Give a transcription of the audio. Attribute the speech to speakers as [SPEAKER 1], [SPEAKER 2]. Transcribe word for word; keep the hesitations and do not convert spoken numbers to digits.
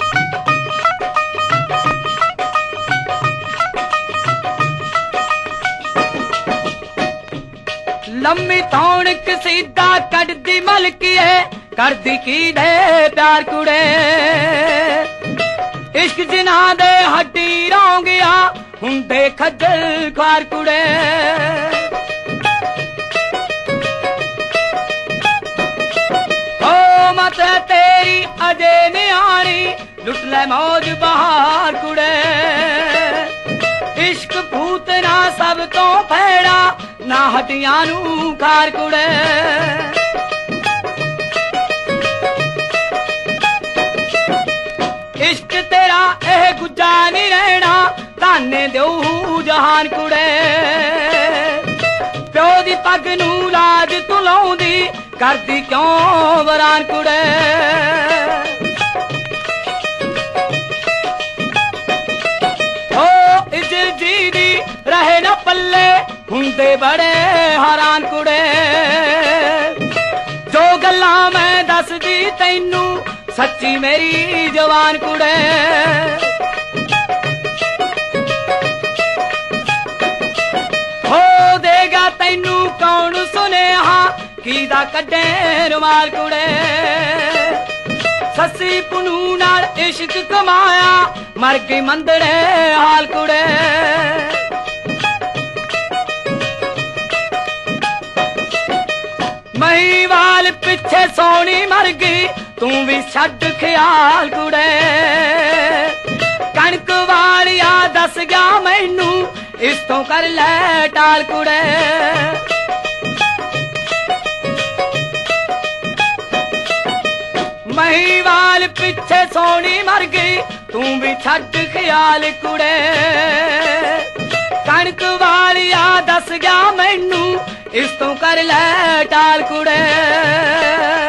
[SPEAKER 1] लम्मी थौण कसीदा कटदी मलकिए करदी की दे प्यार कुड़े इश्क जिन्हां दे हड्डी रौंगिया हुंदे खज्जल ख्वार कुड़े ओ मत तेरी अजे न्याणी लुट ले मौज बहार कुड़े इश्क भूतना सब तो भैड़ा ना हड्डियां नू खार कुड़े इश्क तेरा एह गुज्जा नहीं रहना ताने देऊ जहान कुड़े प्यो दी पग नू लाज तू लाउंदी करदी क्यों वरान कुड़े ओ इज्जत जी दी रहे ना पल्ले हुंदे बड़े हैरान कुड़े जो गल्लां मैं दसदी तैनू सच्ची मेरी जवान कुड़े हो देगा तैनू कौन सुनेहा कीदा कड्डे रुमाल कुड़े सस्सी पुनू नाल इश्क कमाया मर गई मंदड़े हाल कुड़े महीवाल पिछे सोनी मर गई तू भी छड्ड ख्याल कुड़े कणक वालिया दस गया मैनू इस तो कर ले टाल कुड़े महीवाल पिछे सोनी मर गई तू भी छड्ड ख्याल कुड़े कणक वालिया दस गया मैनू इस तो कर ले टाल कुड़े।